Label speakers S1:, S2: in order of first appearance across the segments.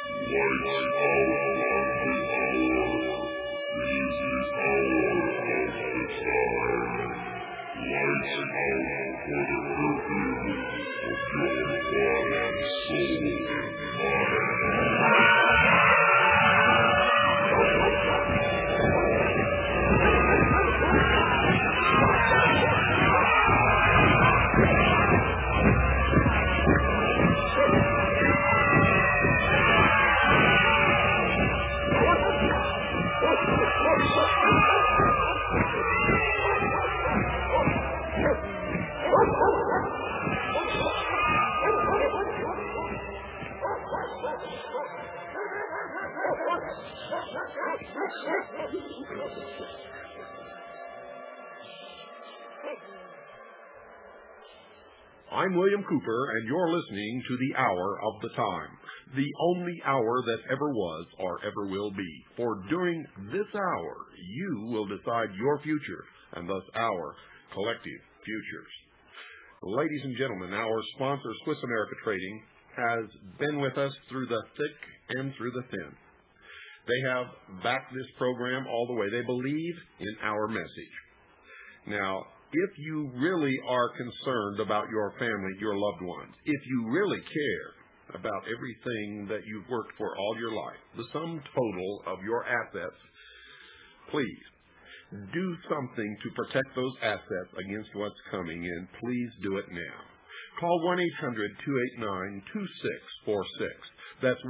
S1: I'm William Cooper, and you're listening to the Hour of the Time, the only hour that ever was or ever will be. For during this hour, you will decide your future, and thus our collective futures. Ladies and gentlemen, our sponsor, Swiss America Trading, has been with us through the thick and through the thin. They have backed this program all the way. They believe in our message. Now, if you really are concerned about your family, your loved ones, if you really care about everything that you've worked for all your life, the sum total of your assets, please do something to protect those assets against what's coming, and please do it now. Call 1-800-289-2646. That's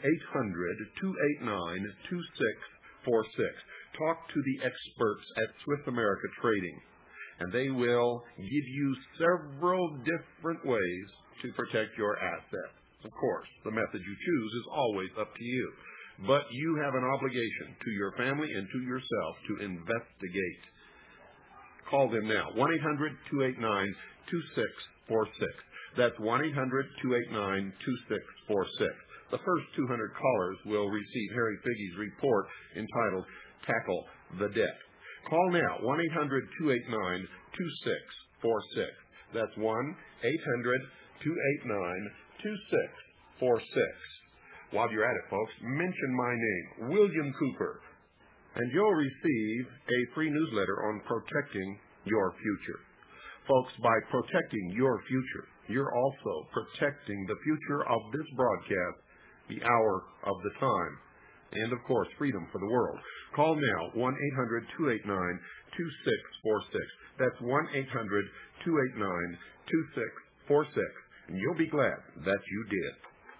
S1: 1-800-289-2646. Talk to the experts at Swiss America Trading, and they will give you several different ways to protect your assets. Of course, the method you choose is always up to you, but you have an obligation to your family and to yourself to investigate. Call them now, 1-800-289-2646. That's 1-800-289-2646. The first 200 callers will receive Harry Figge's report entitled Tackle the Debt. Call now, 1-800-289-2646. That's 1-800-289-2646. While you're at it, folks, mention my name, William Cooper, and you'll receive a free newsletter on protecting your future. Folks, by protecting your future, you're also protecting the future of this broadcast, the Hour of the Time, and, of course, freedom for the world. Call now, 1-800-289-2646. That's 1-800-289-2646, and you'll be glad that you did.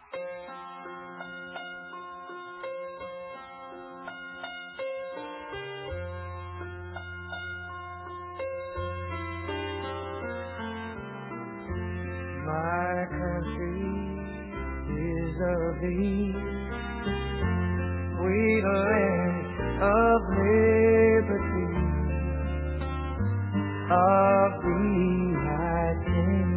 S2: My country is of thee, sweet land of liberty, of thee I sing.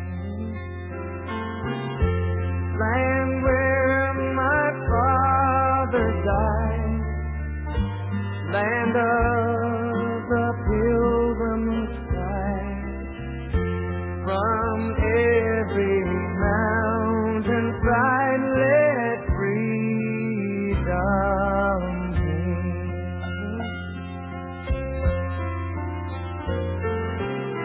S2: Land where my father died, land of the pilgrim's pride, from every mountain side let freedom ring.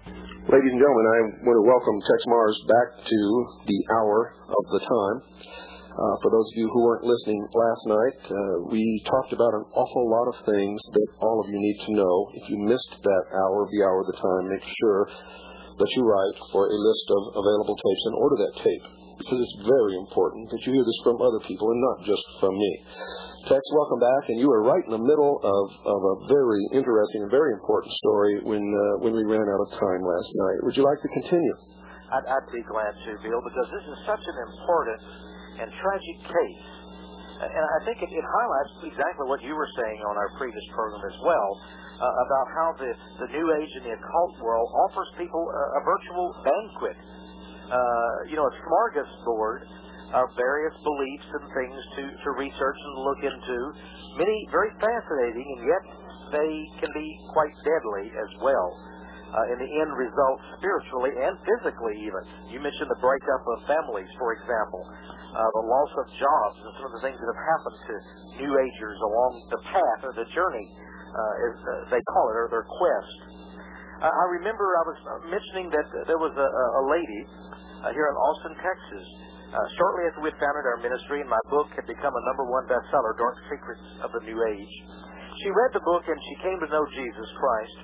S3: Ladies and gentlemen, I want to welcome Tex Mars back to the Hour of the Time. For those of you who weren't listening last night, we talked about an awful lot of things that all of you need to know. If you missed that hour of the Hour of the Time, make sure that you write for a list of available tapes and order that tape, because it's very important that you hear this from other people and not just from me. Tex, welcome back, and you were right in the middle of a very interesting and very important story when we ran out of time last night. Would you like to continue?
S4: I'd be glad to, Bill, because this is such an important and tragic case. And I think it highlights exactly what you were saying on our previous program as well, about how the New Age and the occult world offers people a virtual banquet. A smorgasbord of various beliefs and things to research and look into. Many very fascinating, and yet they can be quite deadly as well. In the end result, spiritually and physically even. You mentioned the breakup of families, for example, the loss of jobs, and some of the things that have happened to New Agers along the path or the journey, as they call it, or their quest. I remember I was mentioning that there was a lady here in Austin, Texas. Shortly after we had founded our ministry and my book had become a #1 bestseller, Dark Secrets of the New Age, she read the book and she came to know Jesus Christ.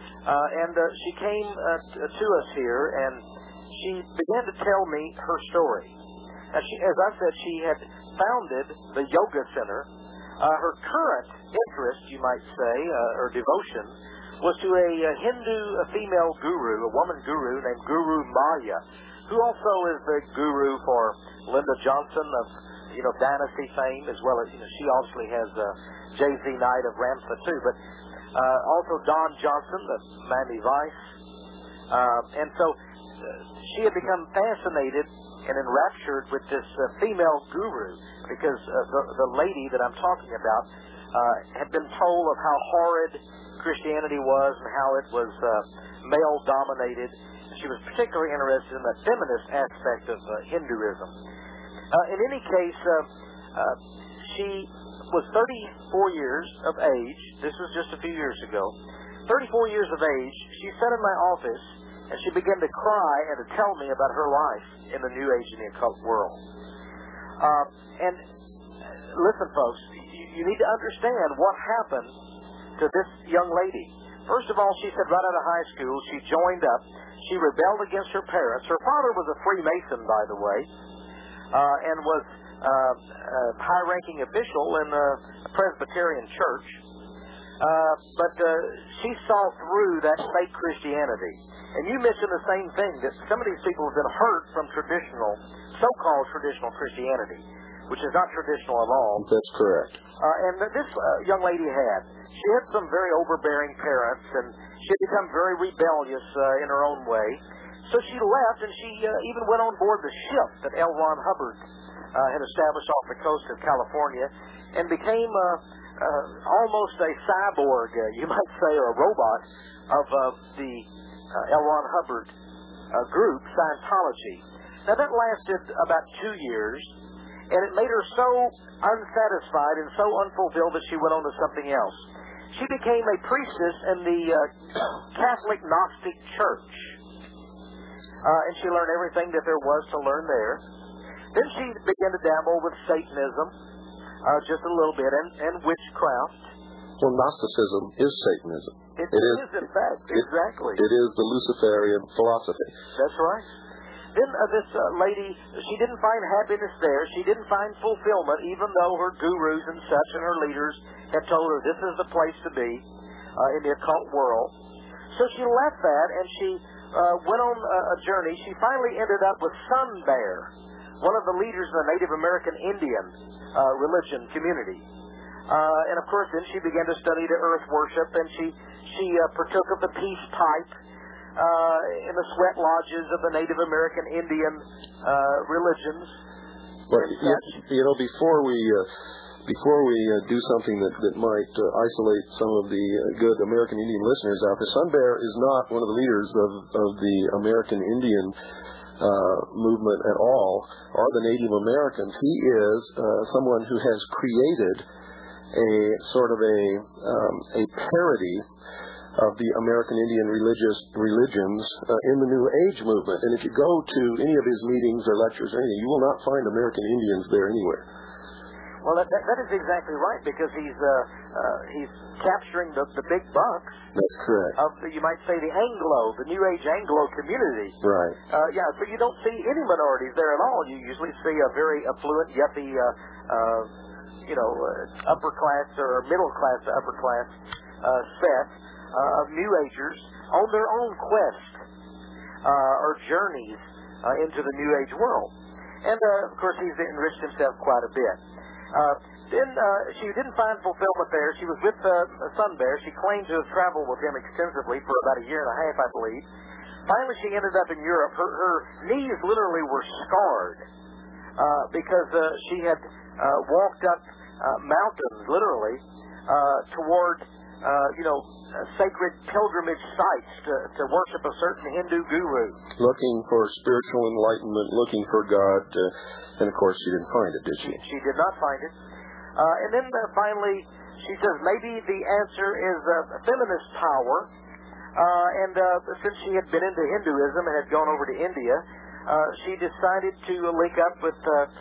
S4: She came to us here and she began to tell me her story. As I said, she had founded the Yoga Center. Her current interest, you might say, or devotion, was to a Hindu female guru, a woman guru named Guru Maya, who also is the guru for Linda Johnson of, Dynasty fame, as well as, she obviously has Jay-Z Knight of Ramtha too, but also Don Johnson of Miami Vice. And so she had become fascinated and enraptured with this female guru because the lady that I'm talking about had been told of how horrid Christianity was and how it was male-dominated. She was particularly interested in the feminist aspect of Hinduism. In any case, she was 34 years of age. This was just a few years ago. 34 years of age. She sat in my office and she began to cry and to tell me about her life in the New Age and the occult world. And listen, folks, you need to understand what happened to this young lady. First of all, she said right out of high school, she joined up. She rebelled against her parents. Her father was a Freemason, by the way, and was a high-ranking official in a Presbyterian church. But she saw through that fake Christianity. And you mentioned the same thing, that some of these people have been hurt from traditional, so-called traditional Christianity, which is not traditional at all.
S3: That's correct.
S4: And this young lady had. She had some very overbearing parents, and she had become very rebellious in her own way. So she left, and she even went on board the ship that L. Ron Hubbard had established off the coast of California, and became almost a cyborg, you might say, or a robot of the L. Ron Hubbard group, Scientology. Now, that lasted about 2 years, and it made her so unsatisfied and so unfulfilled that she went on to something else. She became a priestess in the Catholic Gnostic Church, and she learned everything that there was to learn there. Then she began to dabble with Satanism, just a little bit, and witchcraft.
S3: Well, Gnosticism is Satanism.
S4: It is, in fact, exactly.
S3: It is the Luciferian philosophy.
S4: That's right. Then this lady, she didn't find happiness there. She didn't find fulfillment, even though her gurus and such and her leaders had told her this is the place to be in the occult world. So she left that, and she went on a journey. She finally ended up with Sun Bear, one of the leaders of the Native American Indian religion community. And, of course, then she began to study the earth worship, and she partook of the peace pipe in the sweat lodges of the Native American Indian religions.
S3: Well, before we do something that might isolate some of the good American Indian listeners out there, Sun Bear is not one of the leaders of the American Indian movement at all, or the Native Americans. He is someone who has created a sort of a parody of the American Indian religions in the New Age movement. And if you go to any of his meetings or lectures or anything, you will not find American Indians there anywhere.
S4: Well, that is exactly right, because he's capturing the big bucks.
S3: That's correct.
S4: Of you might say the New Age Anglo community.
S3: Right.
S4: So you don't see any minorities there at all. You usually see a very affluent, yuppie, upper class or middle class to upper class set of New Agers on their own quest or journeys into the New Age world. And, of course, he's enriched himself quite a bit. Then she didn't find fulfillment there. She was with Sun Bear. She claimed to have traveled with him extensively for about a year and a half, I believe. Finally, she ended up in Europe. Her knees literally were scarred because she had walked up mountains, literally, toward, sacred pilgrimage sites to worship a certain Hindu guru.
S3: Looking for spiritual enlightenment, looking for God, and of course she didn't find it, did she?
S4: She did not find it. And then finally, she says maybe the answer is feminist power. And since she had been into Hinduism and had gone over to India, she decided to link up with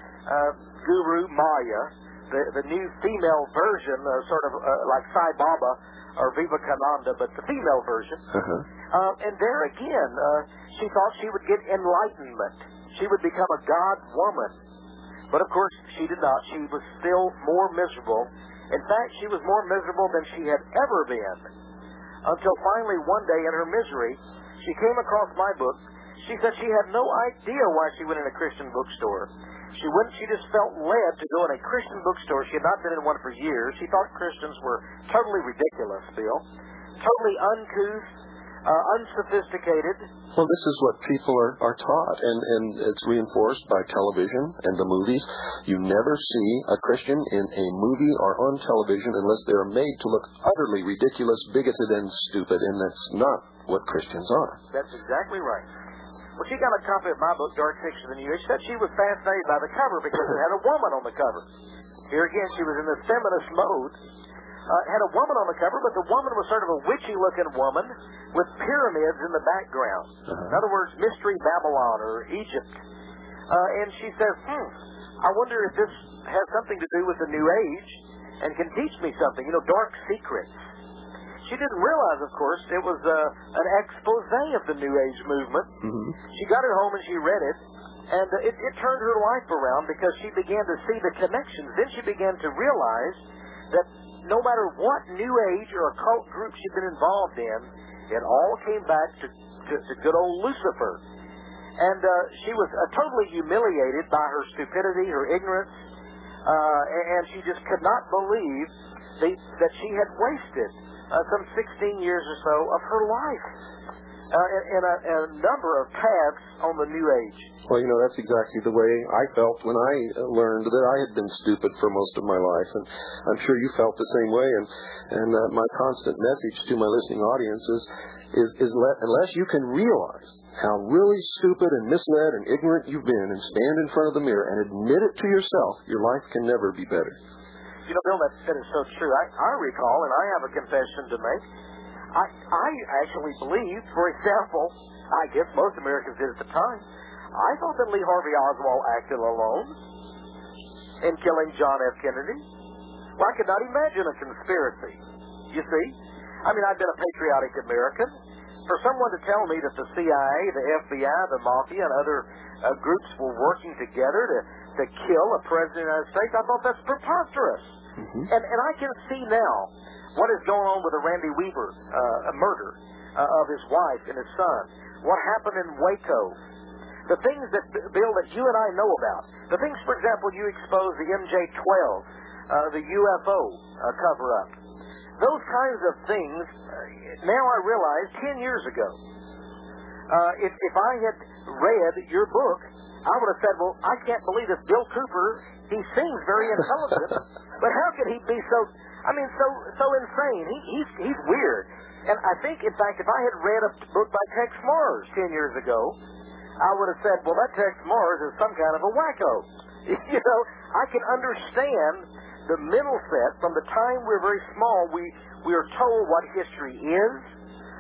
S4: Guru Maya, the new female version, sort of like Sai Baba or Vivekananda, but the female version. And there again, she thought she would get enlightenment. She would become a God woman. But of course, she did not. She was still more miserable. In fact, she was more miserable than she had ever been. Until finally one day in her misery, she came across my book. She said she had no idea why she went in a Christian bookstore. She just felt led to go in a Christian bookstore. She had not been in one for years. She thought Christians were totally ridiculous, Bill. Totally uncouth, unsophisticated.
S3: Well, this is what people are taught, and it's reinforced by television and the movies. You never see a Christian in a movie or on television unless they're made to look utterly ridiculous, bigoted, and stupid, and that's not what Christians are.
S4: That's exactly right. Well, she got a copy of my book, Dark Fiction of the New Age. She said she was fascinated by the cover because it had a woman on the cover. Here again, she was in the feminist mode. Had a woman on the cover, but the woman was sort of a witchy-looking woman with pyramids in the background. In other words, Mystery Babylon or Egypt. And she says, I wonder if this has something to do with the New Age and can teach me something, dark secrets. She didn't realize, of course, it was an expose of the New Age movement. She got it home and she read it, and it turned her life around because she began to see the connections. Then she began to realize that no matter what New Age or occult group she'd been involved in, it all came back to good old Lucifer. And she was totally humiliated by her stupidity, her ignorance, and she just could not believe that she had wasted some 16 years or so of her life in a number of paths on the New Age.
S3: Well, that's exactly the way I felt when I learned that I had been stupid for most of my life, and I'm sure you felt the same way. And my constant message to my listening audience is unless you can realize how really stupid and misled and ignorant you've been, and stand in front of the mirror and admit it to yourself, your life can never be better.
S4: Bill, that is so true. I recall, and I have a confession to make. I actually believed, for example, I guess most Americans did at the time, I thought that Lee Harvey Oswald acted alone in killing John F. Kennedy. Well, I could not imagine a conspiracy, you see. I mean, I've been a patriotic American. For someone to tell me that the CIA, the FBI, the Mafia, and other groups were working together to kill a president of the United States, I thought that's preposterous. And I can see now what is going on with the Randy Weaver murder of his wife and his son. What happened in Waco. The things that, Bill, that you and I know about. The things, for example, you exposed the MJ-12, the UFO cover-up. Those kinds of things, now I realize, 10 years ago, if I had read your book, I would have said, well, I can't believe this Bill Cooper, he seems very intelligent, but how could he be so insane? He's weird. And I think, in fact, if I had read a book by Tex Mars 10 years ago, I would have said, well, that Tex Mars is some kind of a wacko. I can understand the mental set from the time we're very small. We are told what history is,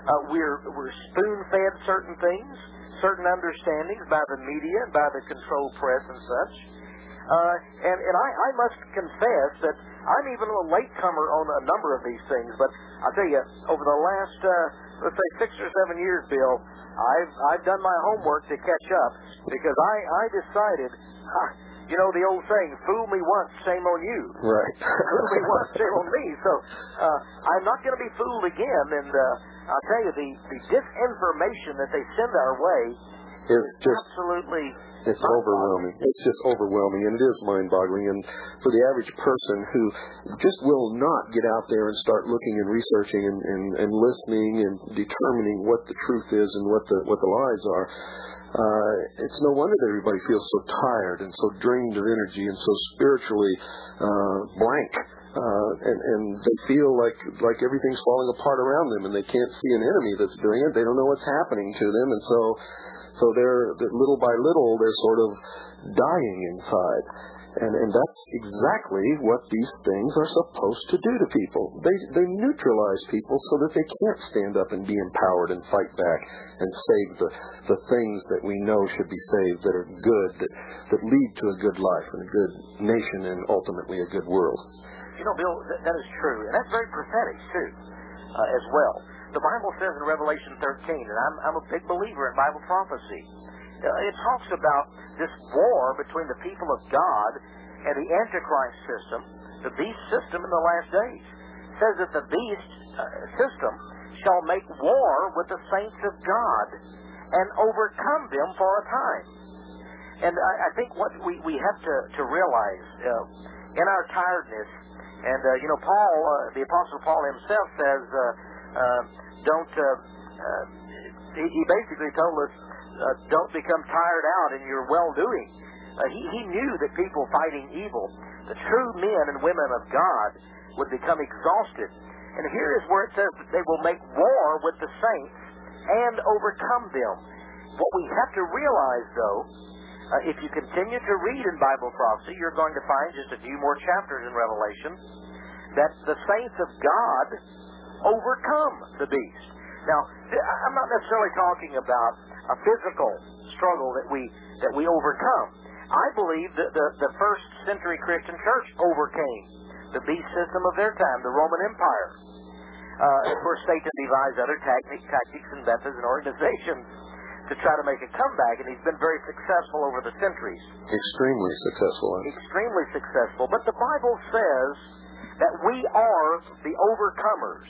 S4: We're spoon-fed certain things, certain understandings by the media, by the controlled press and such. And I must confess that I'm even a latecomer on a number of these things. But I'll tell you, over the last, let's say 6 or 7 years, Bill, I've done my homework to catch up because I decided, you know the old saying, fool me once, shame on you.
S3: Right.
S4: Fool me once, shame on me. So I'm not going to be fooled again. And I'll tell you, the disinformation that they send our way is just absolutely...
S3: It's overwhelming. It's just overwhelming, and it is mind-boggling. And for the average person who just will not get out there and start looking and researching and listening and determining what the truth is and what the lies are, it's no wonder that everybody feels so tired and so drained of energy and so spiritually blank. And they feel like everything's falling apart around them, and they can't see an enemy that's doing it. They don't know what's happening to them, and so they're little by little they're sort of dying inside, and that's exactly what these things are supposed to do to people. They neutralize people so that they can't stand up and be empowered and fight back and save the things that we know should be saved, that are good, that lead to a good life and a good nation and ultimately a good world.
S4: You know, Bill, that is true, and that's very prophetic too, as well. The Bible says in Revelation 13, and I'm a big believer in Bible prophecy, it talks about this war between the people of God and the Antichrist system, the beast system in the last days. It says that the beast system shall make war with the saints of God and overcome them for a time. And I think what we have to realize in our tiredness, and you know, Paul, the Apostle Paul himself says, he basically told us, don't become tired out in your well-doing. He knew that people fighting evil, the true men and women of God, would become exhausted. And here is where it says that they will make war with the saints and overcome them. What we have to realize, though, if you continue to read in Bible prophecy, you're going to find just a few more chapters in Revelation, that the saints of God overcome the beast. Now, I'm not necessarily talking about a physical struggle that we overcome. I believe that the first century Christian church overcame the beast system of their time, the Roman Empire. Of course, Satan devised other tactics and methods and organizations to try to make a comeback, and he's been very successful over the centuries.
S3: Extremely successful.
S4: Extremely successful. But the Bible says that we are the overcomers.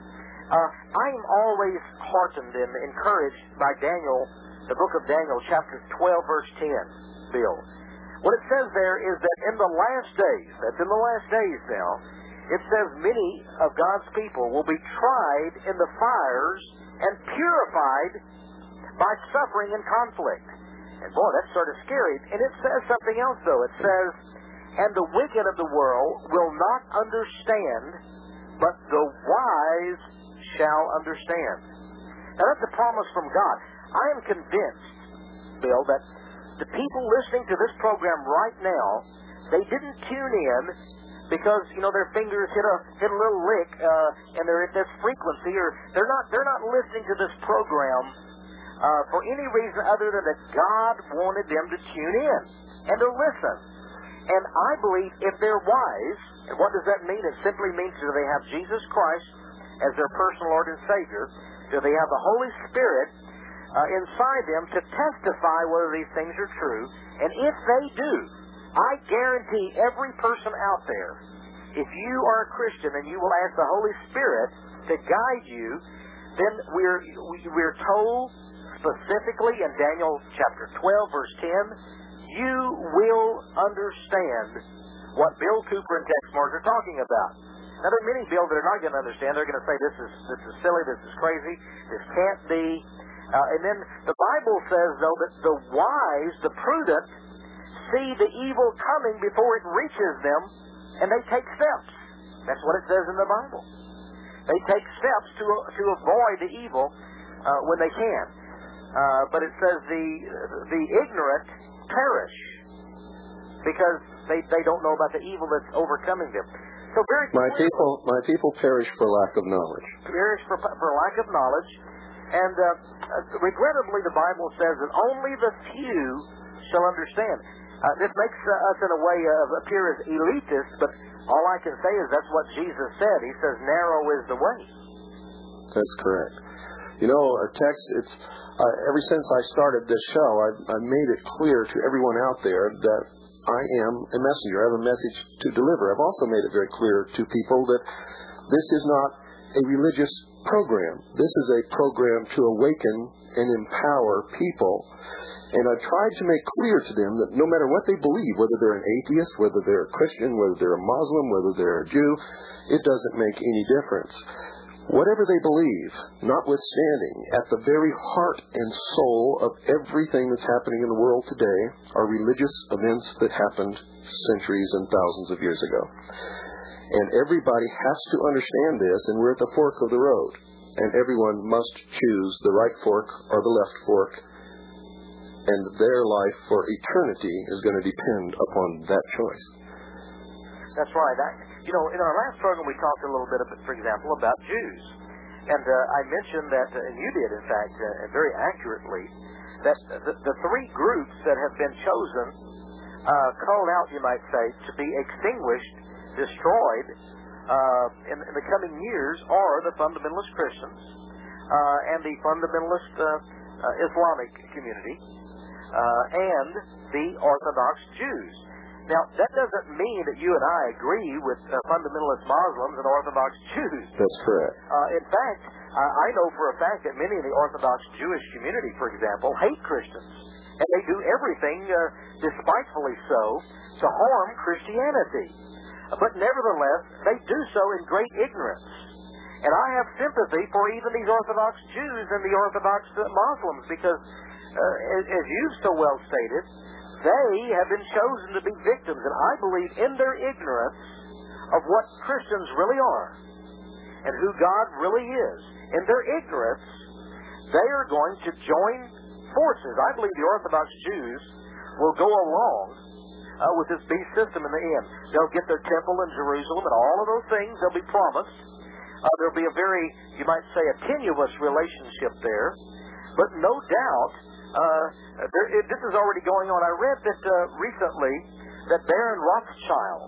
S4: I'm always heartened and encouraged by Daniel, the book of Daniel, chapter 12, verse 10, Bill. What it says there is that in the last days, that's in the last days now, it says many of God's people will be tried in the fires and purified by suffering and conflict. And boy, that's sort of scary. And it says something else, though. It says, and the wicked of the world will not understand, but the wise shall understand. Now, that's a promise from God. I am convinced, Bill, that the people listening to this program right now, they didn't tune in because, you know, their fingers hit a little lick and they're at this frequency, or they're not listening to this program for any reason other than that God wanted them to tune in and to listen. And I believe if they're wise, and what does that mean? It simply means that they have Jesus Christ as their personal Lord and Savior, that they have the Holy Spirit inside them to testify whether these things are true. And if they do, I guarantee every person out there, if you are a Christian and you will ask the Holy Spirit to guide you, then we're told specifically in Daniel chapter 12, verse 10, you will understand what Bill Cooper and Tex Mars are talking about. Now, there are many, Bill, that are not going to understand. They're going to say, this is silly, this is crazy, this can't be. And then the Bible says, though, that the wise, the prudent, see the evil coming before it reaches them, and they take steps. That's what it says in the Bible. They take steps to avoid the evil when they can. But it says the ignorant perish because they don't know about the evil that's overcoming them. So very
S3: my people perish for lack of knowledge.
S4: Perish for lack of knowledge. And regrettably, the Bible says that only the few shall understand. This makes us, in a way, appear as elitist, but all I can say is that's what Jesus said. He says, narrow is the way.
S3: That's correct. You know, a text, it's ever since I started this show, I've made it clear to everyone out there that I am a messenger. I have a message to deliver. I've also made it very clear to people that this is not a religious program. This is a program to awaken and empower people. And I've tried to make clear to them that no matter what they believe, whether they're an atheist, whether they're a Christian, whether they're a Muslim, whether they're a Jew, it doesn't make any difference. Whatever they believe, notwithstanding, at the very heart and soul of everything that's happening in the world today are religious events that happened centuries and thousands of years ago. And everybody has to understand this, and we're at the fork of the road. And everyone must choose the right fork or the left fork, and their life for eternity is going to depend upon that choice.
S4: That's right. In our last program we talked a little bit, for example, about Jews. And I mentioned that, and you did, in fact, very accurately, that the three groups that have been chosen, called out, you might say, to be extinguished, destroyed in the coming years are the fundamentalist Christians and the fundamentalist Islamic community and the Orthodox Jews. Now, that doesn't mean that you and I agree with fundamentalist Muslims and Orthodox Jews.
S3: That's correct.
S4: In fact, I know for a fact that many in the Orthodox Jewish community, for example, hate Christians. And they do everything, despitefully so, to harm Christianity. But nevertheless, they do so in great ignorance. And I have sympathy for even these Orthodox Jews and the Orthodox Muslims because, as you've so well stated, they have been chosen to be victims, and I believe in their ignorance of what Christians really are and who God really is. In their ignorance, they are going to join forces. I believe the Orthodox Jews will go along with this beast system in the end. They'll get their temple in Jerusalem and all of those things they'll be promised. There'll be a very, you might say, a tenuous relationship there. But no doubt, this is already going on. I read that recently that Baron Rothschild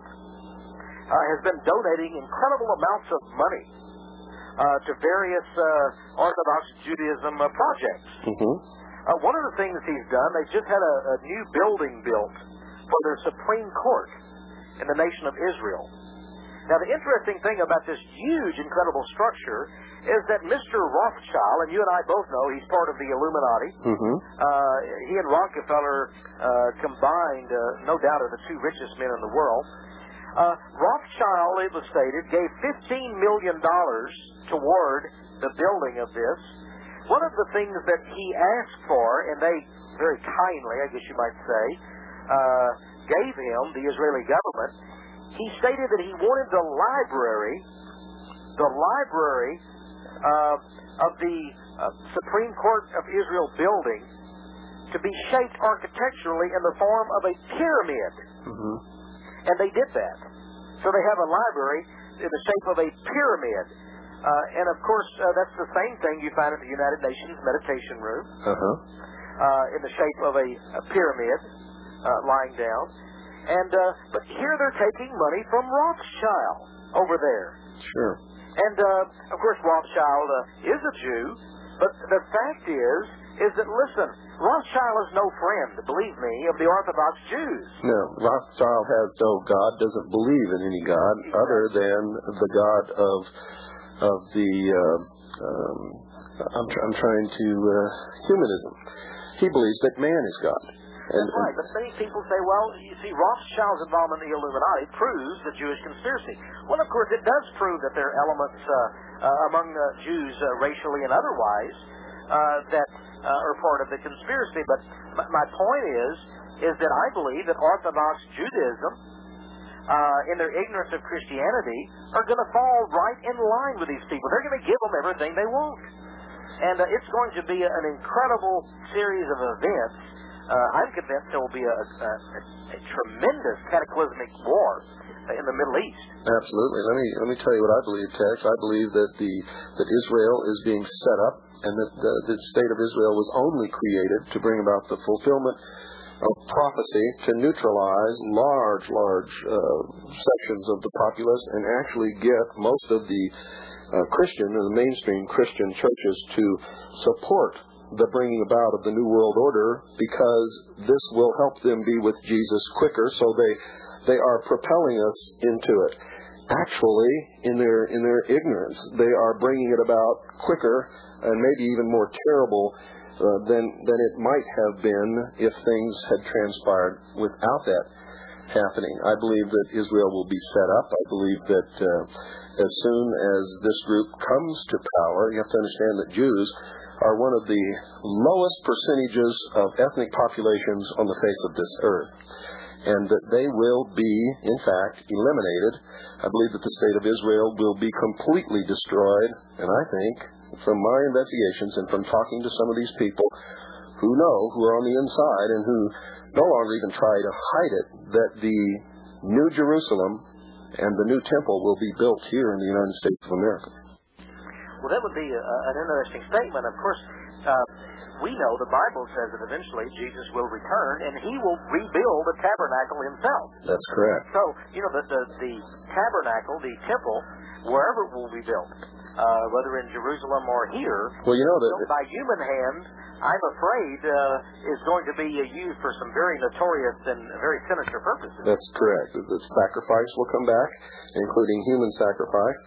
S4: has been donating incredible amounts of money to various Orthodox Judaism projects.
S3: Mm-hmm.
S4: One of the things he's done, they just had a new building built for their Supreme Court in the nation of Israel. Now, the interesting thing about this huge, incredible structure is that Mr. Rothschild, and you and I both know he's part of the Illuminati.
S3: Mm-hmm.
S4: He and Rockefeller combined, no doubt, are the two richest men in the world. Rothschild, it was stated, gave $15 million toward the building of this. One of the things that he asked for, and they very kindly, I guess you might say, gave him, the Israeli government, he stated that he wanted the library of the Supreme Court of Israel building to be shaped architecturally in the form of a pyramid.
S3: Mm-hmm.
S4: And they did that. So they have a library in the shape of a pyramid. And of course, that's the same thing you find at the United Nations Meditation Room, in the shape of a pyramid lying down. And but here they're taking money from Rothschild over there.
S3: Sure.
S4: And of course, Rothschild is a Jew, but the fact is that, listen, Rothschild is no friend, believe me, of the Orthodox Jews.
S3: No, Rothschild has no God, doesn't believe in any God other than the God of the I'm trying to humanism. He believes that man is God.
S4: That's right, but many people say, well, you see, Rothschild's involvement in the Illuminati proves the Jewish conspiracy. Well, of course, it does prove that there are elements among Jews, racially and otherwise, that are part of the conspiracy. But my point is that I believe that Orthodox Judaism, in their ignorance of Christianity, are going to fall right in line with these people. They're going to give them everything they want. And it's going to be an incredible series of events. I'm convinced there will be a tremendous cataclysmic war in the Middle East.
S3: Absolutely. Let me tell you what I believe, Tex. I believe that Israel is being set up, and that the state of Israel was only created to bring about the fulfillment of prophecy to neutralize large sections of the populace and actually get most of the Christian and the mainstream Christian churches to support the bringing about of the New World Order, because this will help them be with Jesus quicker, so they are propelling us into it. Actually, in their ignorance, they are bringing it about quicker and maybe even more terrible than it might have been if things had transpired without that happening. I believe that Israel will be set up. I believe that as soon as this group comes to power, you have to understand that Jews are one of the lowest percentages of ethnic populations on the face of this earth, and that they will be, in fact, eliminated. I believe that the state of Israel will be completely destroyed, and I think, from my investigations and from talking to some of these people who are on the inside and who no longer even try to hide it, that the New Jerusalem and the new temple will be built here in the United States of America.
S4: Well, that would be an interesting statement. Of course, we know the Bible says that eventually Jesus will return and he will rebuild the tabernacle himself.
S3: That's correct.
S4: So, the tabernacle, the temple, wherever it will be built, whether in Jerusalem or here, built by human hands, I'm afraid is going to be used for some very notorious and very sinister purposes.
S3: That's correct. The sacrifice will come back, including human sacrifice.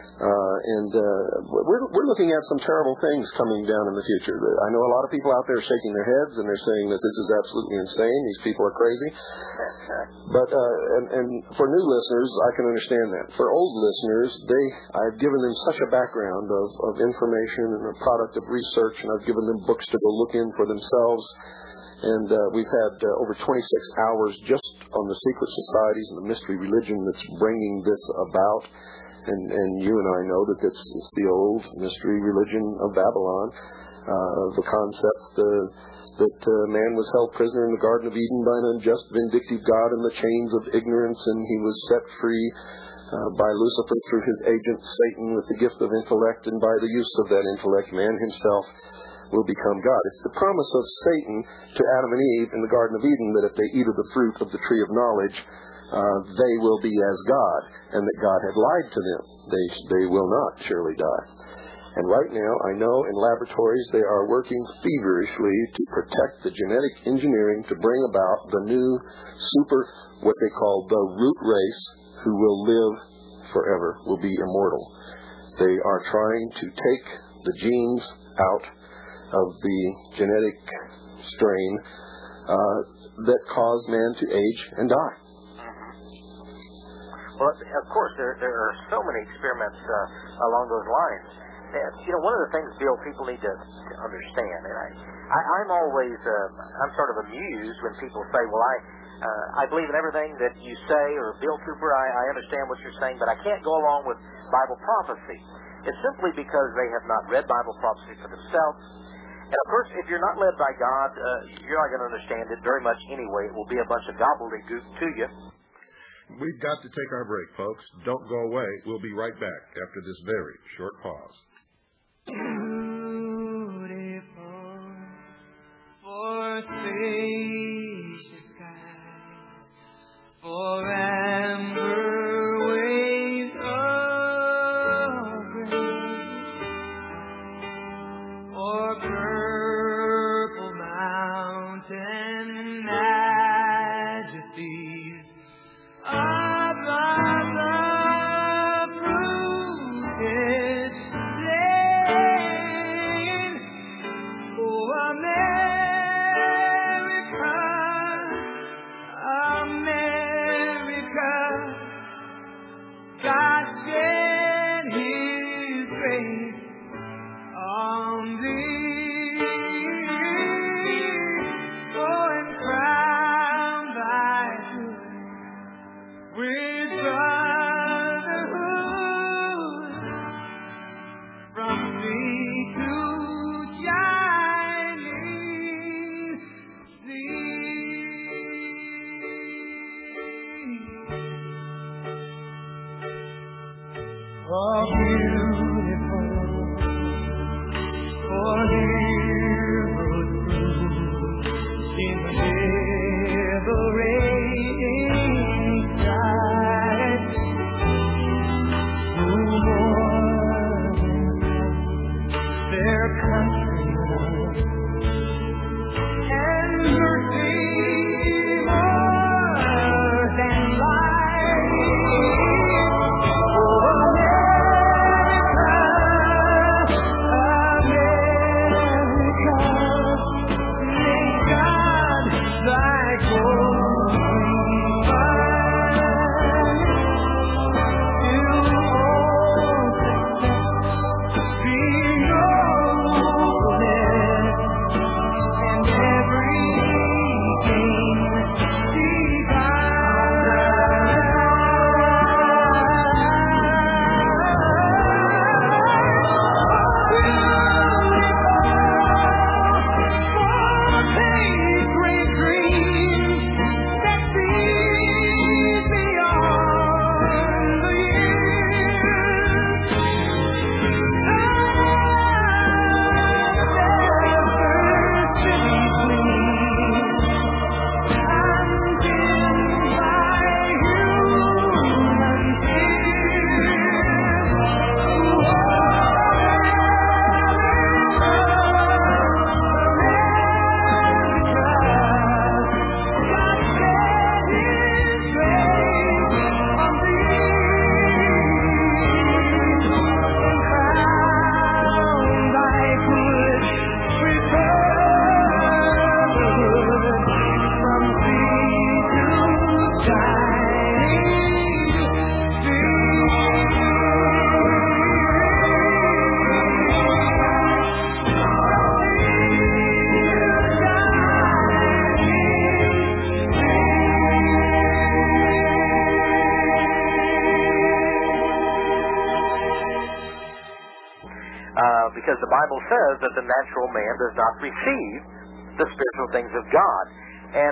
S3: We're looking at some terrible things coming down in the future. I know a lot of people out there shaking their heads, and they're saying that this is absolutely insane. These people are crazy. But and for new listeners, I can understand that. For old listeners, I've given them such a background of information and a product of research, and I've given them books to go look in for themselves. And we've had over 26 hours just on the secret societies and the mystery religion that's bringing this about. And you and I know that it's the old mystery religion of Babylon, the concept that man was held prisoner in the Garden of Eden by an unjust, vindictive God in the chains of ignorance, and he was set free by Lucifer through his agent Satan with the gift of intellect, and by the use of that intellect, man himself will become God. It's the promise of Satan to Adam and Eve in the Garden of Eden that if they eat of the fruit of the tree of knowledge, they will be as God, and that God had lied to them. They will not surely die. And right now, I know in laboratories they are working feverishly to protect the genetic engineering to bring about the new what they call the root race, who will live forever, will be immortal. They are trying to take the genes out of the genetic strain that cause man to age and die.
S4: Well, of course, there are so many experiments along those lines. One of the things, Bill, people need to understand, and I'm always I'm sort of amused when people say, well, I believe in everything that you say, or Bill Cooper, I understand what you're saying, but I can't go along with Bible prophecy. It's simply because they have not read Bible prophecy for themselves. And, of course, if you're not led by God, you're not going to understand it very much anyway. It will be a bunch of gobbledygook to you.
S1: We've got to take our break, folks. Don't go away. We'll be right back after this very short pause.
S2: Beautiful for spacious skies, for amber waves of grace, for purple mountain majesties. Above the fruited plain.
S4: Because the Bible says that the natural man does not receive the spiritual things of God. And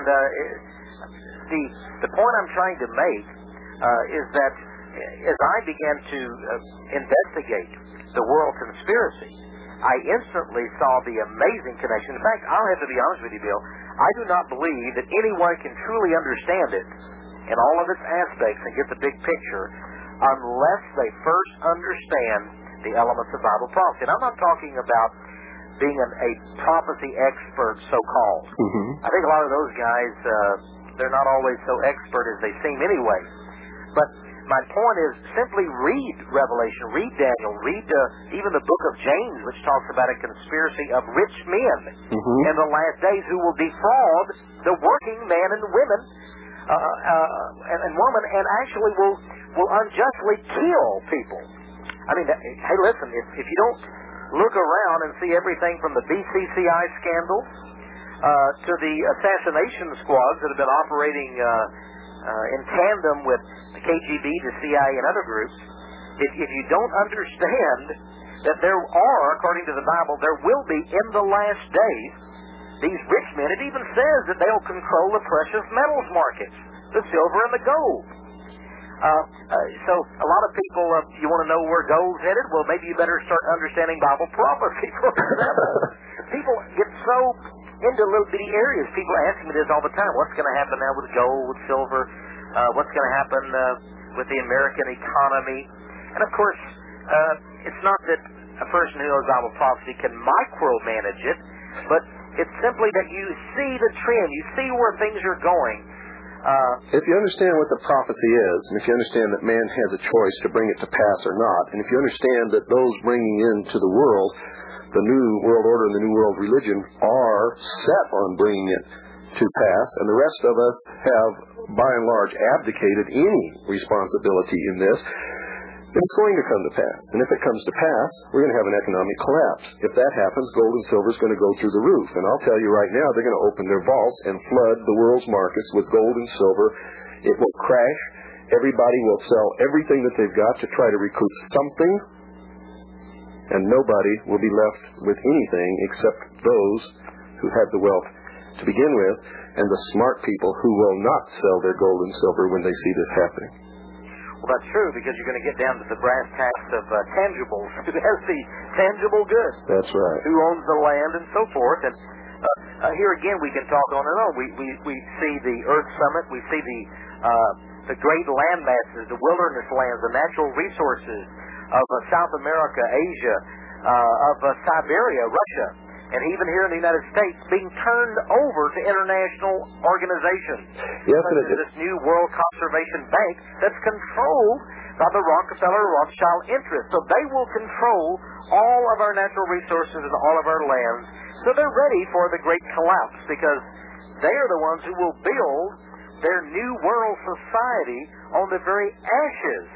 S4: the point I'm trying to make is that as I began to investigate the world conspiracy, I instantly saw the amazing connection. In fact, I'll have to be honest with you, Bill, I do not believe that anyone can truly understand it in all of its aspects and get the big picture unless they first understand the elements of Bible prophecy. And I'm not talking about being a prophecy expert, so-called.
S3: Mm-hmm.
S4: I think a lot of those guys, they're not always so expert as they seem anyway. But my point is simply read Revelation, read Daniel, read even the book of James, which talks about a conspiracy of rich men in the last days who will defraud the working man and women and woman, and actually will unjustly kill people. I mean, hey, listen, if you don't look around and see everything from the BCCI scandal to the assassination squads that have been operating in tandem with the KGB, the CIA, and other groups, if you don't understand that there are, according to the Bible, there will be in the last days these rich men, it even says that they'll control the precious metals markets, the silver and the gold. So a lot of people, you want to know where gold's headed? Well, maybe you better start understanding Bible prophecy, for example. People get so into little bitty areas. People ask me this all the time. What's going to happen now with gold, with silver? What's going to happen with the American economy? And of course, it's not that a person who knows Bible prophecy can micromanage it, but it's simply that you see the trend, you see where things are going.
S3: If you understand what the prophecy is, and if you understand that man has a choice to bring it to pass or not, and if you understand that those bringing into the world the New World Order and the New World Religion are set on bringing it to pass, and the rest of us have, by and large, abdicated any responsibility in this, it's going to come to pass. And if it comes to pass, we're going to have an economic collapse. If that happens, gold and silver is going to go through the roof. And I'll tell you right now, they're going to open their vaults and flood the world's markets with gold and silver. It will crash. Everybody will sell everything that they've got to try to recoup something. And nobody will be left with anything except those who had the wealth to begin with, and the smart people who will not sell their gold and silver when they see this happening.
S4: Well, that's true, because you're going to get down to the brass tacks of tangibles. Who has the tangible goods?
S3: That's right.
S4: Who owns the land and so forth. And here again, we can talk on and on. We see the Earth Summit. We see the great land masses, the wilderness lands, the natural resources of South America, Asia, of Siberia, Russia, and even here in the United States, being turned over to international organizations.
S3: Yes,
S4: such as this new World Conservation Bank that's controlled by the Rockefeller-Rothschild interests. So they will control all of our natural resources and all of our lands. So they're ready for the great collapse, because they are the ones who will build their new world society on the very ashes,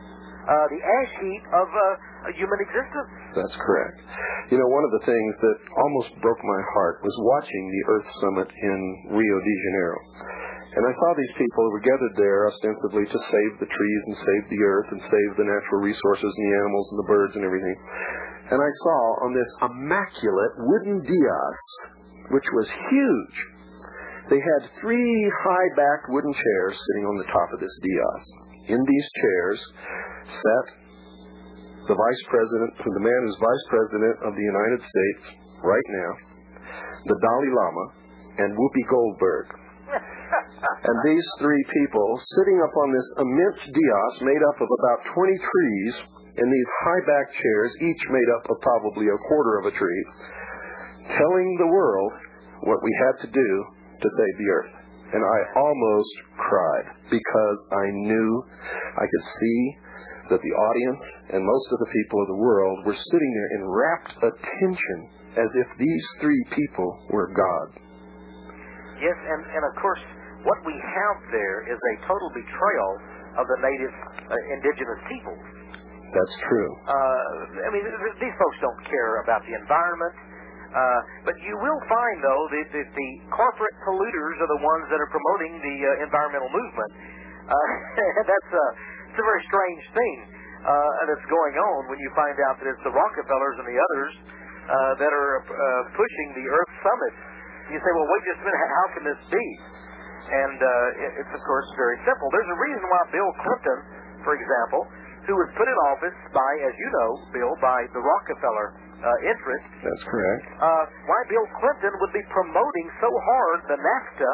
S4: the ash heap of human existence.
S3: That's correct. You know, one of the things that almost broke my heart was watching the Earth Summit in Rio de Janeiro. And I saw these people who were gathered there ostensibly to save the trees and save the earth and save the natural resources and the animals and the birds and everything. And I saw on this immaculate wooden dais, which was huge, they had 3 high-backed wooden chairs sitting on the top of this dais. In these chairs sat the vice president, the man who's vice president of the United States right now, the Dalai Lama, and Whoopi Goldberg. And these 3 people sitting up on this immense dais made up of about 20 trees in these high-backed chairs, each made up of probably a quarter of a tree, telling the world what we had to do to save the earth. And I almost cried, because I knew, I could see that the audience and most of the people of the world were sitting there in rapt attention, as if these 3 people were God.
S4: Yes, and of course, what we have there is a total betrayal of the native indigenous peoples.
S3: That's true.
S4: I mean, these folks don't care about the environment. But you will find, though, that the corporate polluters are the ones that are promoting the environmental movement. It's a very strange thing that's going on when you find out that it's the Rockefellers and the others that are pushing the Earth Summit. You say, well, wait just a minute, how can this be? And it's, of course, very simple. There's a reason why Bill Clinton, for example, who was put in office by, as you know, Bill, by the Rockefeller interest.
S3: That's correct.
S4: Why Bill Clinton would be promoting so hard the NAFTA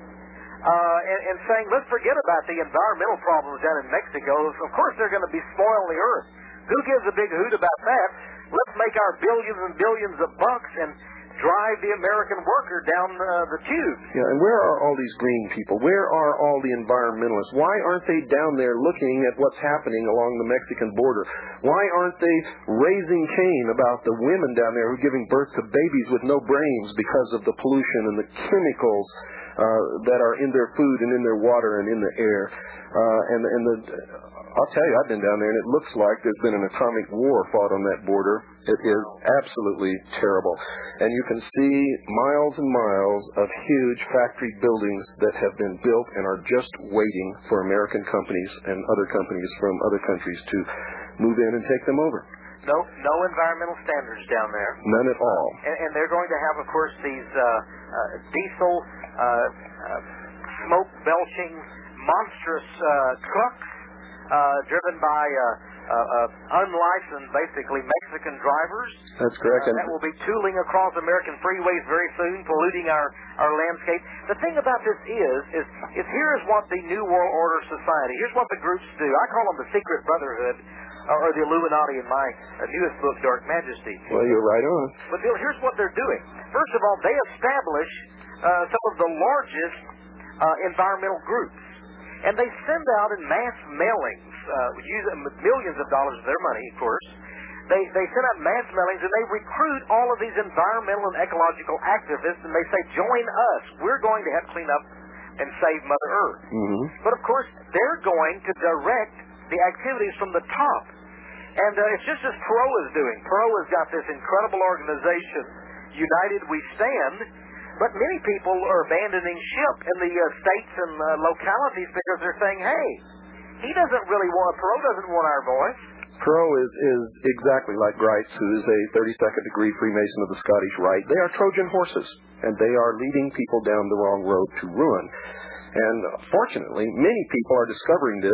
S4: and saying, let's forget about the environmental problems down in Mexico. Of course they're going to be spoiling the earth. Who gives a big hoot about that? Let's make our billions and billions of bucks and drive the American worker down the tube.
S3: Yeah, and where are all these green people? Where are all the environmentalists? Why aren't they down there looking at what's happening along the Mexican border? Why aren't they raising Cain about the women down there who are giving birth to babies with no brains because of the pollution and the chemicals that are in their food and in their water and in the air? I'll tell you, I've been down there, and it looks like there's been an atomic war fought on that border. It is absolutely terrible. And you can see miles and miles of huge factory buildings that have been built and are just waiting for American companies and other companies from other countries to move in and take them over.
S4: No environmental standards down there.
S3: None at all.
S4: And they're going to have, of course, these diesel, smoke-belching, monstrous trucks driven by unlicensed, basically, Mexican drivers.
S3: That's correct.
S4: That will be tooling across American freeways very soon, polluting our landscape. The thing about this is here's what the New World Order Society, here's what the groups do. I call them the Secret Brotherhood, or the Illuminati in my newest book, Dark Majesty.
S3: Well, you're right on.
S4: But Bill, here's what they're doing. First of all, they establish some of the largest environmental groups. And they send out in mass mailings, using millions of dollars of their money, of course. They send out mass mailings, and they recruit all of these environmental and ecological activists, and they say, join us. We're going to help clean up and save Mother Earth.
S3: Mm-hmm.
S4: But, of course, they're going to direct the activities from the top. And it's just as Perot is doing. Perot has got this incredible organization, United We Stand. But many people are abandoning ship in the states and localities because they're saying, hey, Perot doesn't want our voice.
S3: Perot is exactly like Grites, who is a 32nd degree Freemason of the Scottish Rite. They are Trojan horses, and they are leading people down the wrong road to ruin. And fortunately, many people are discovering this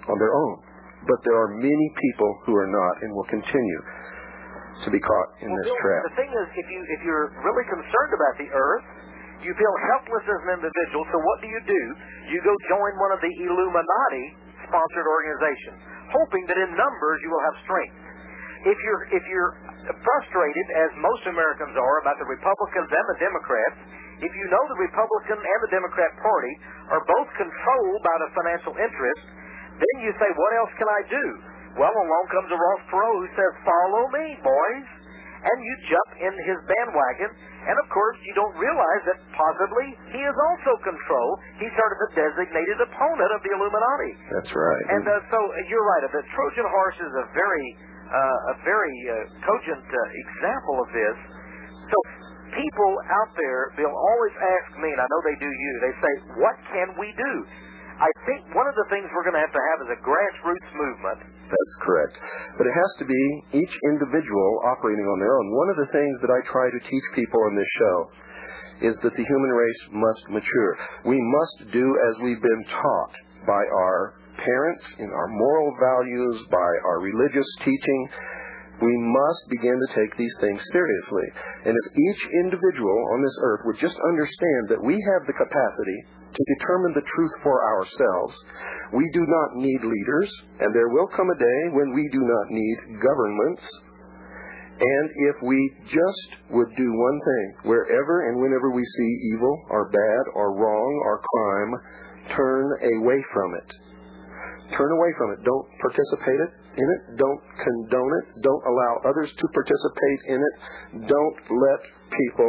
S3: on their own. But there are many people who are not and will continue to be caught in this
S4: Bill,
S3: trap.
S4: The thing is, if you're really concerned about the earth, you feel helpless as an individual, so what do? You go join one of the Illuminati-sponsored organizations, hoping that in numbers you will have strength. If you're frustrated, as most Americans are, about the Republicans and the Democrats, if you know the Republican and the Democrat Party are both controlled by the financial interest, then you say, what else can I do? Well, along comes a Ross Perot who says, follow me, boys. And you jump in his bandwagon, and of course you don't realize that possibly he is also controlled. He's sort of the designated opponent of the Illuminati.
S3: That's right.
S4: And so you're right. The Trojan horse is a very cogent example of this. So people out there, they'll always ask me, and I know they do you, they say, what can we do? I think one of the things we're going to have is a grassroots movement.
S3: That's correct. But it has to be each individual operating on their own. One of the things that I try to teach people on this show is that the human race must mature. We must do as we've been taught by our parents, in our moral values, by our religious teaching. We must begin to take these things seriously. And if each individual on this earth would just understand that we have the capacity to determine the truth for ourselves, we do not need leaders, and there will come a day when we do not need governments. And if we just would do one thing, wherever and whenever we see evil or bad or wrong or crime, turn away from it. Turn away from it. Don't participate in it. Don't condone it. Don't allow others to participate in it. Don't let people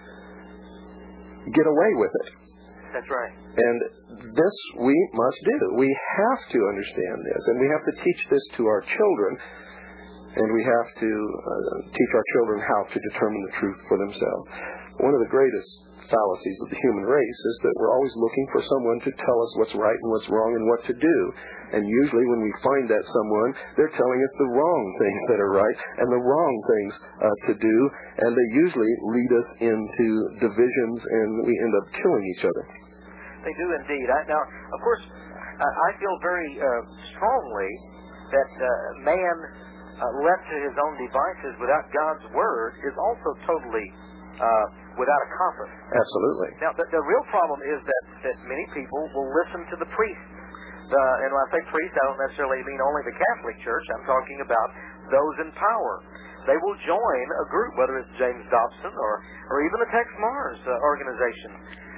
S3: get away with it.
S4: That's right.
S3: And this we must do. We have to understand this, and we have to teach this to our children, and we have to teach our children how to determine the truth for themselves. One of the greatest fallacies of the human race is that we're always looking for someone to tell us what's right and what's wrong and what to do. And usually when we find that someone, they're telling us the wrong things that are right and the wrong things to do, and they usually lead us into divisions, and we end up killing each other.
S4: They do indeed. Now, of course, I feel very strongly that man left to his own devices without God's Word is also totally without a compass.
S3: Absolutely.
S4: Now, the real problem is that many people will listen to the priests. And when I say priests, I don't necessarily mean only the Catholic Church. I'm talking about those in power. They will join a group, whether it's James Dobson or even the Tex Mars organization,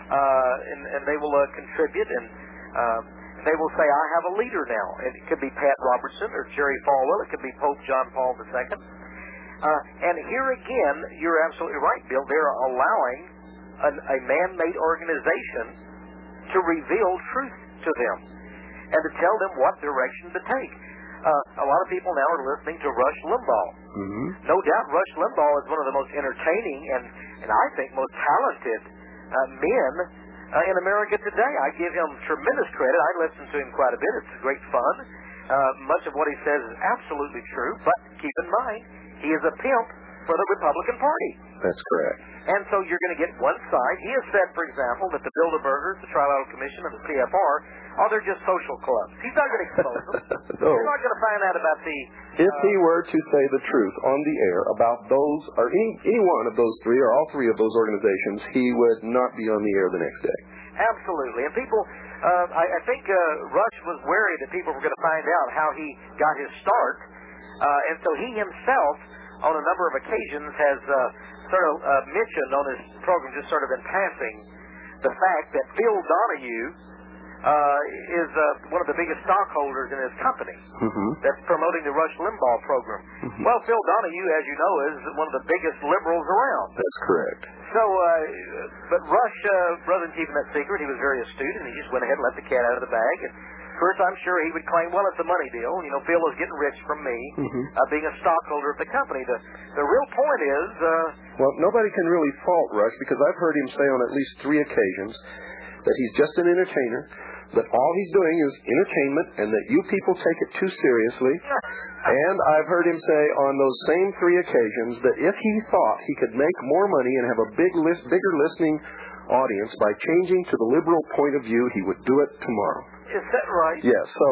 S4: and they will contribute, and they will say, I have a leader now. And it could be Pat Robertson or Jerry Falwell. It could be Pope John Paul II. And here again, you're absolutely right, Bill. They're allowing a man-made organization to reveal truth to them and to tell them what direction to take. A lot of people now are listening to Rush Limbaugh.
S3: Mm-hmm.
S4: No doubt Rush Limbaugh is one of the most entertaining and I think most talented men in America today. I give him tremendous credit. I listen to him quite a bit. It's great fun. Much of what he says is absolutely true, but keep in mind, he is a pimp for the Republican Party.
S3: That's correct.
S4: And so you're going to get one side. He has said, for example, that the Bilderbergers, the Trilateral Commission, and the PFR, they're just social clubs. He's not going to expose them.
S3: No.
S4: You're not going to find out about the...
S3: If he were to say the truth on the air about those, or any one of those three, or all three of those organizations, he would not be on the air the next day.
S4: Absolutely. And people, I think Rush was worried that people were going to find out how he got his start. And so he himself, on a number of occasions, has mentioned on his program, just sort of in passing, the fact that Phil Donahue is one of the biggest stockholders in his company that's promoting the Rush Limbaugh program. Well, Phil Donahue, as you know, is one of the biggest liberals around.
S3: That's correct.
S4: So, but Rush wasn't keeping that secret. He was very astute, and he just went ahead and let the cat out of the bag. And first, I'm sure he would claim, well, it's a money deal. You know, Phil is getting rich from me, being a stockholder of the company. The real point is...
S3: well, nobody can really fault Rush, because I've heard him say on at least 3 occasions that he's just an entertainer, that all he's doing is entertainment, and that you people take it too seriously. And I've heard him say on those same 3 occasions that if he thought he could make more money and have a bigger listening audience by changing to the liberal point of view, he would do it tomorrow.
S4: Is that right?
S3: Yes. So
S4: I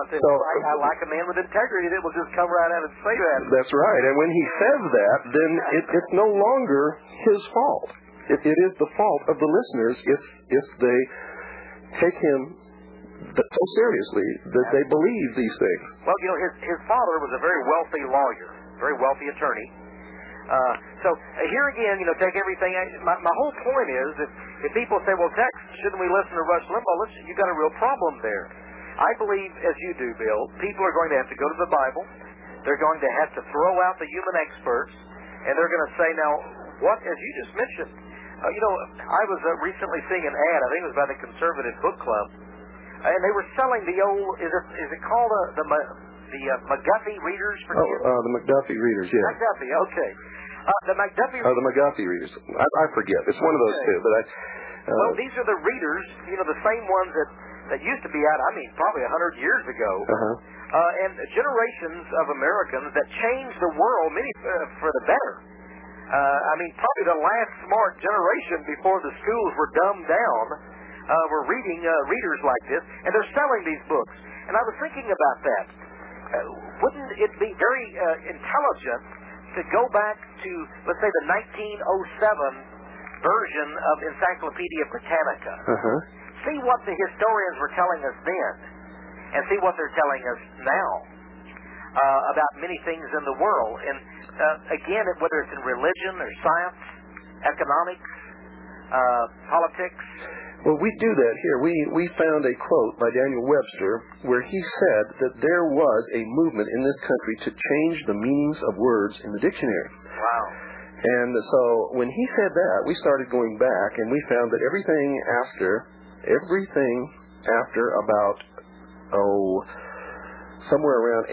S4: nonsense. I like a man with integrity that will just come right out and say that.
S3: That's right. And when he says that, then it's no longer his fault. It is the fault of the listeners if they take him so seriously that they believe these things.
S4: Well, his father was a very wealthy lawyer, very wealthy attorney. So here again, take everything. My whole point is that if people say, well, Tex, shouldn't we listen to Rush Limbaugh? Listen, you've got a real problem there. I believe, as you do, Bill, people are going to have to go to the Bible. They're going to have to throw out the human experts, and they're going to say, now, what, as you just mentioned, I was recently seeing an ad, I think it was by the Conservative Book Club, and they were selling the old, is it called the McGuffey Readers for kids?
S3: The McDuffie Readers, yeah.
S4: McDuffie, okay. The McDuffie Readers.
S3: The McGuffie Readers. I forget. It's one of those two. But
S4: well, these are the readers, the same ones that used to be out, probably 100 years ago. And generations of Americans that changed the world, many for the better. Probably the last smart generation before the schools were dumbed down were reading readers like this, and they're selling these books. And I was thinking about that. Wouldn't it be very intelligent to go back to, let's say, the 1907 version of Encyclopedia Britannica? See what the historians were telling us then, and see what they're telling us now about many things in the world. And again, whether it's in religion or science, economics, politics.
S3: Well, we do that here. We found a quote by Daniel Webster where he said that there was a movement in this country to change the meanings of words in the dictionary.
S4: Wow.
S3: And so when he said that, we started going back, and we found that everything after about, somewhere around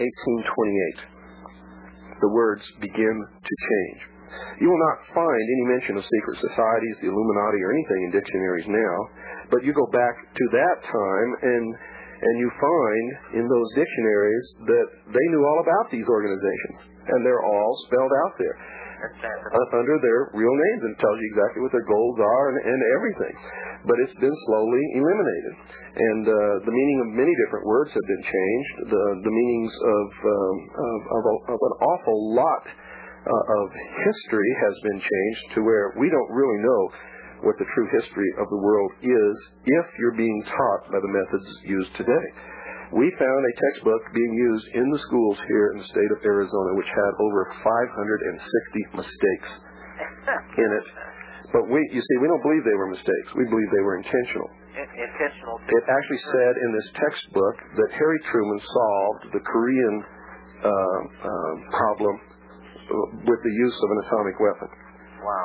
S3: 1828, the words begin to change. You will not find any mention of secret societies, the Illuminati, or anything in dictionaries now, but you go back to that time and you find in those dictionaries that they knew all about these organizations, and they're all spelled out there under their real names, and it tells you exactly what their goals are and everything. But it's been slowly eliminated, and the meaning of many different words have been changed. The meanings of an awful lot of history has been changed to where we don't really know what the true history of the world is if you're being taught by the methods used today. We found a textbook being used in the schools here in the state of Arizona which had over 560 mistakes in it. But we don't believe they were mistakes. We believe they were intentional.
S4: Intentional.
S3: It actually said in this textbook that Harry Truman solved the Korean problem with the use of an atomic weapon.
S4: Wow.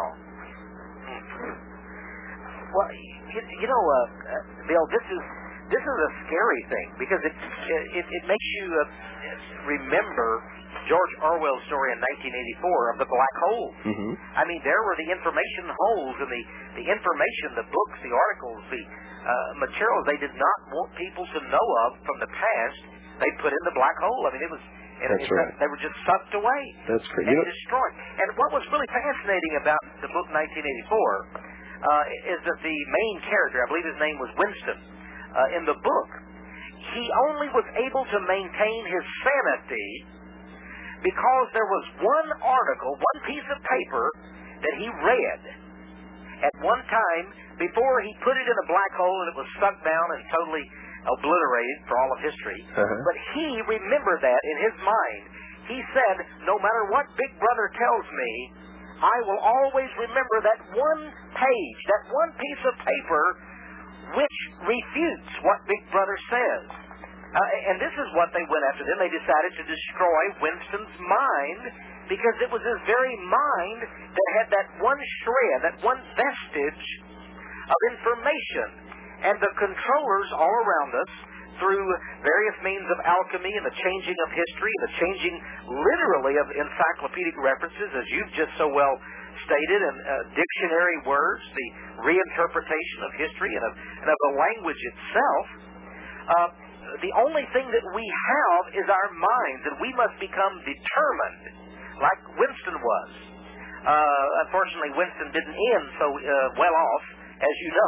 S4: Well, Bill, this is a scary thing because it makes you remember George Orwell's story in 1984 of the black hole. There were the information holes and the information, the books, the articles, the materials they did not want people to know of from the past. They put in the black hole. It was.
S3: That's right.
S4: They were just sucked away.
S3: That's correct.
S4: And destroyed. And what was really fascinating about the book 1984 is that the main character, I believe his name was Winston, in the book, he only was able to maintain his sanity because there was one article, one piece of paper that he read at one time before he put it in a black hole and it was sucked down and totally obliterated for all of history. But he remembered that in his mind. He said, no matter what Big Brother tells me, I will always remember that one page, that one piece of paper which refutes what Big Brother says. And this is what they went after. Then they decided to destroy Winston's mind because it was his very mind that had that one shred, that one vestige of information. And the controllers all around us, through various means of alchemy and the changing of history, the changing literally of encyclopedic references, as you've just so well stated, and dictionary words, the reinterpretation of history and of the language itself, the only thing that we have is our minds, and we must become determined, like Winston was. Unfortunately, Winston didn't end so well off, as you know.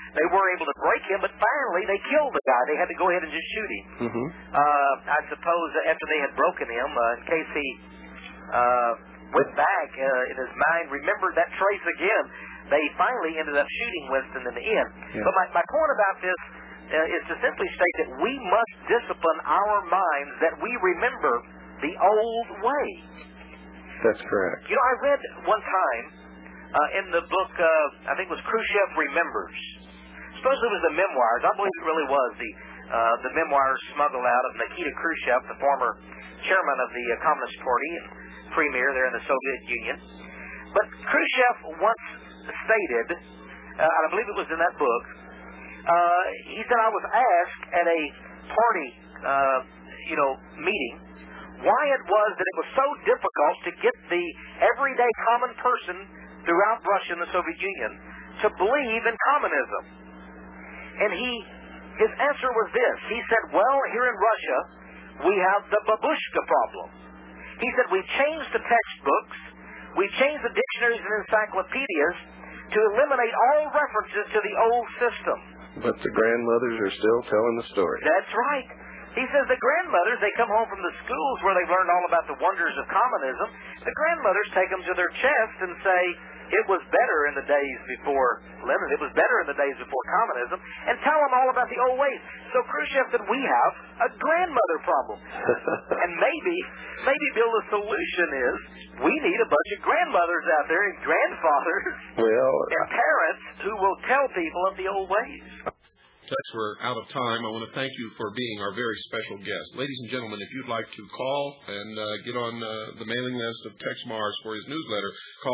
S4: They were able to break him, but finally they killed the guy. They had to go ahead and just shoot him.
S3: Mm-hmm.
S4: I suppose after they had broken him, in case he went back in his mind, remembered that trace again, they finally ended up shooting Winston in the end.
S3: Yeah.
S4: But my point about this is to simply state that we must discipline our minds that we remember the old way.
S3: That's correct.
S4: You know, I read one time in the book, I think it was Khrushchev Remembers. Supposedly it was the memoirs. I believe it really was the memoirs smuggled out of Nikita Khrushchev, the former chairman of the Communist Party and premier there in the Soviet Union. But Khrushchev once stated, and I believe it was in that book, he said, I was asked at a party, meeting, why it was that it was so difficult to get the everyday common person throughout Russia and the Soviet Union to believe in communism. And his answer was this. He said, well, here in Russia, we have the babushka problem. He said, we changed the textbooks, we changed the dictionaries and encyclopedias to eliminate all references to the old system.
S3: But the grandmothers are still telling the story.
S4: That's right. He says the grandmothers, they come home from the schools where they've learned all about the wonders of communism. The grandmothers take them to their chest and say, it was better in the days before Lenin, it was better in the days before communism, and tell them all about the old ways. So Khrushchev said, we have a grandmother problem. And maybe, Bill, the solution is we need a bunch of grandmothers out there and grandfathers and parents who will tell people of the old ways.
S1: Tex, we're out of time. I want to thank you for being our very special guest. Ladies and gentlemen, if you'd like to call and get on the mailing list of Tex Mars for his newsletter, call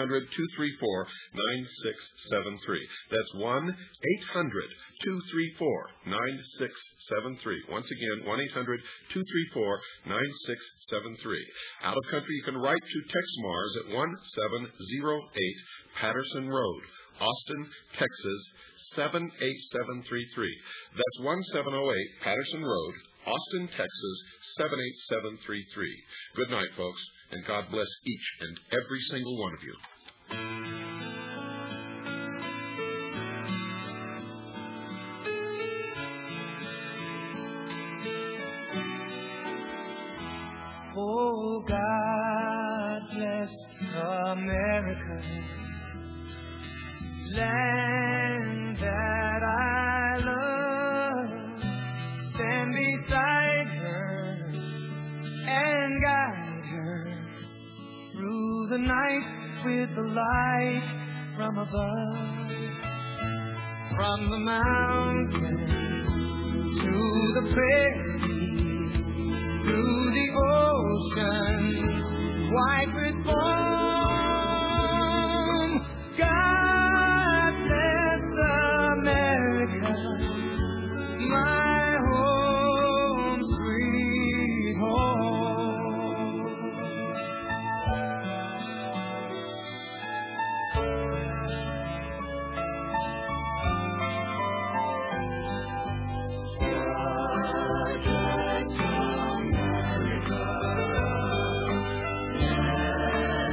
S1: 1-800-234-9673. That's 1-800-234-9673. Once again, 1-800-234-9673. Out of country, you can write to Tex Mars at 1708 Patterson Road, Austin, Texas, 78733. That's 1708 Patterson Road, Austin, Texas, 78733. Good night, folks, and God bless each and every single one of you.
S2: Oh, God bless America, land that I love. Stand beside her and guide her through the night with the light from above. From the mountain to the prairie, through the ocean, white with foam. God bless America, my home, sweet home. God bless America, land